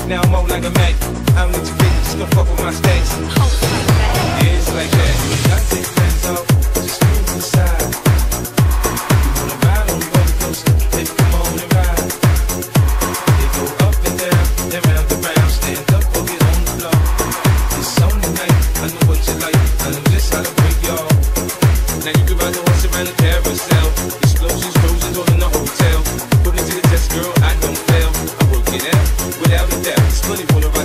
Now I'm on like a Mac. I don't need your bitch, just gon' fuck with my stacks. Yeah, it's like that. I take friends off, just move to the side. You wanna ride on the roller coaster, baby, come on and ride. They go up and down, then round and round. Stand up or get on the floor. It's on tonight, I know what you like. I know just how to break y'all. Now you can ride the horse around the carousel. Explosions, roses, all in the hotel. Put me to the test, girl, I don't fail. I work it out, without a doubt. It's funny when I ride